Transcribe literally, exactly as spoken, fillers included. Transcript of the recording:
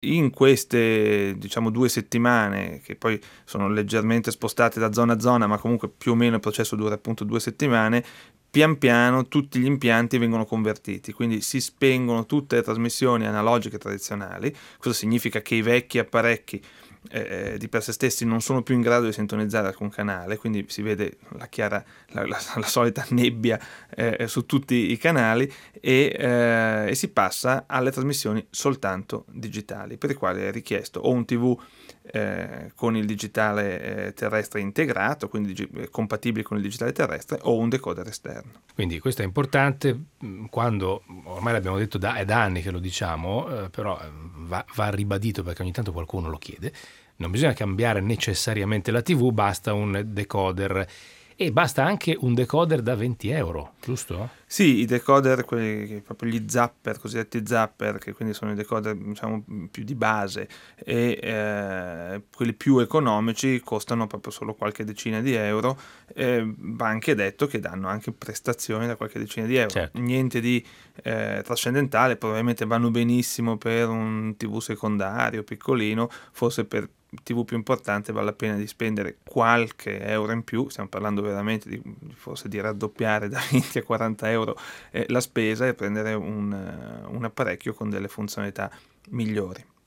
In queste, diciamo, due settimane, che poi sono leggermente spostate da zona a zona, ma comunque più o meno il processo dura appunto due settimane, pian piano tutti gli impianti vengono convertiti, quindi si spengono tutte le trasmissioni analogiche tradizionali. Cosa significa? Che i vecchi apparecchi eh, di per sé stessi non sono più in grado di sintonizzare alcun canale, quindi si vede la chiara, la, la, la solita nebbia eh, su tutti i canali, e, eh, e si passa alle trasmissioni soltanto digitali, per i quali è richiesto o un tivù eh, con il digitale eh, terrestre integrato, quindi digi- compatibile con il digitale terrestre, o un decoder esterno. Quindi questo è importante, quando, ormai l'abbiamo detto da, è da anni che lo diciamo, eh, però va, va ribadito perché ogni tanto qualcuno lo chiede, non bisogna cambiare necessariamente la tivù, basta un decoder. E basta anche un decoder da venti euro, giusto? Sì, i decoder, quelli, proprio gli zapper, cosiddetti zapper, che quindi sono i decoder, diciamo, più di base, e eh, quelli più economici costano proprio solo qualche decina di euro. Eh, va anche detto che danno anche prestazioni da qualche decina di euro. Certo. Niente di eh, trascendentale, probabilmente vanno benissimo per un tivù secondario piccolino, forse per tivù più importante vale la pena di spendere qualche euro in più. Stiamo parlando veramente di forse di raddoppiare da venti a quaranta euro eh, la spesa, e prendere un, uh, un apparecchio con delle funzionalità migliori.